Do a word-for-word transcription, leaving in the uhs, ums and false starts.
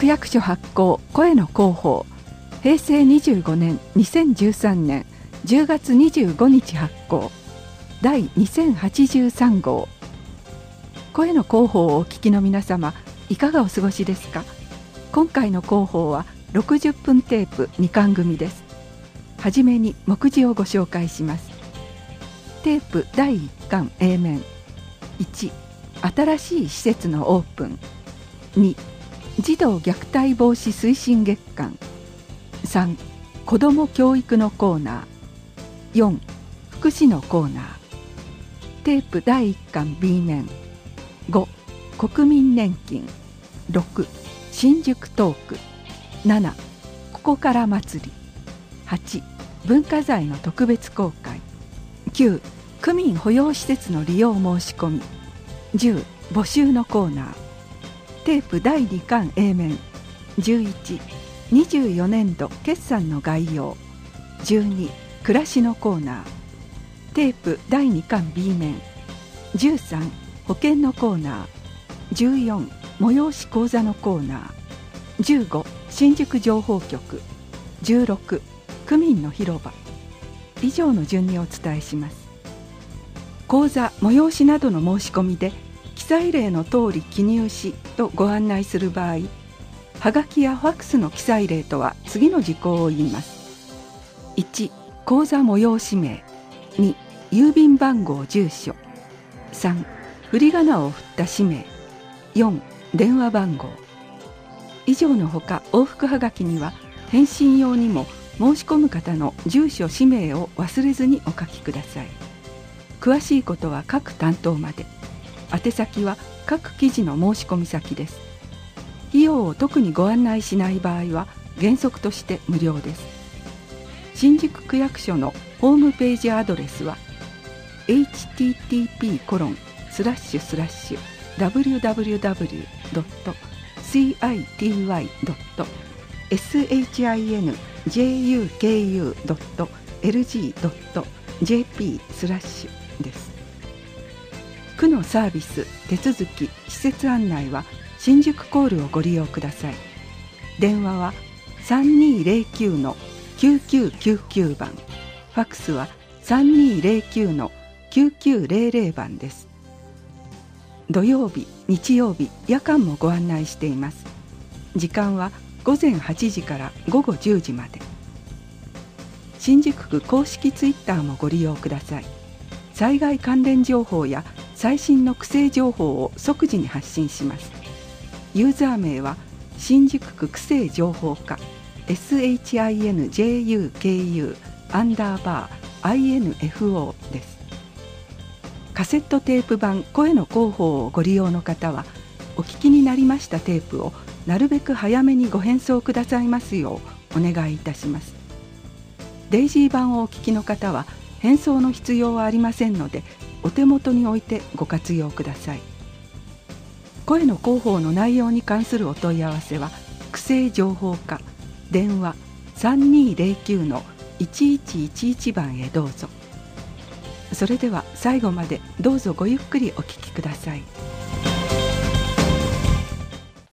役所発行声の広報へいせいにじゅうごねんにせんじゅうさんねんじゅうがつにじゅうごにち発行だいにせんはちじゅうさんごう。声の広報をお聞きの皆様、いかがお過ごしですか。今回の広報はろくじゅっぷんテープにかん組です。はじめに目次をご紹介します。テープだいいっかん A 面。いち、新しい施設のオープン。に、児童虐待防止推進月間。さん、子ども教育のコーナー。よん、福祉のコーナー。テープだいいっかん B 面。ご、国民年金。ろく、新宿トーク。なな、ここから祭り。はち、文化財の特別公開。きゅう、区民保養施設の利用申し込み。じゅう、募集のコーナー。テープだいにかん A 面。じゅういち、にじゅうよねんど決算の概要。じゅうに、暮らしのコーナー。テープだいにかん B 面。じゅうさん、保険のコーナー。じゅうよん、催し講座のコーナー。じゅうご、新宿情報局。じゅうろく、区民の広場。以上の順にお伝えします。講座催しなどの申し込みで記載例の通り記入しとご案内する場合、はがきやファックスの記載例とは次の事項を言います。いち、講座催し名。に、郵便番号住所。さん、振り仮名を振った氏名。よん、電話番号。以上のほか往復はがきには返信用にも申し込む方の住所氏名を忘れずにお書きください。詳しいことは各担当まで。宛先は各記事の申し込み先です。費用を特にご案内しない場合は原則として無料です。新宿区役所のホームページアドレスは エイチティーティーピーコロンスラッシュスラッシュダブリューダブリューダブリュードットシーアイティーワイドットエスエイチアイエヌジェーユーケーユードットエルジードットジェーピースラッシュです。区のサービス、手続き、施設案内は新宿コールをご利用ください。電話は さんにーぜろきゅうのきゅうきゅうきゅうきゅう 番、ファックスは さんにーぜろきゅうのきゅうきゅうぜろぜろ 番です。土曜日、日曜日、夜間もご案内しています。時間はごぜんはちじからごごじゅうじまで。新宿区公式ツイッターもご利用ください。災害関連情報や最新の区政情報を即時に発信します。ユーザー名は新宿区区政情報課 エスエイチアイエヌジェーユーケーユー アンダーバー アイエヌエフオー です。カセットテープ版声の広報をご利用の方は、お聞きになりましたテープをなるべく早めにご返送くださいますようお願いいたします。デイジー版をお聞きの方は返送の必要はありませんので、お手元に置いてご活用ください。声の広報の内容に関するお問い合わせは区政情報課電話 さんにーぜろきゅうのいちいちいちいち 番へどうぞ。それでは最後までどうぞごゆっくりお聞きください。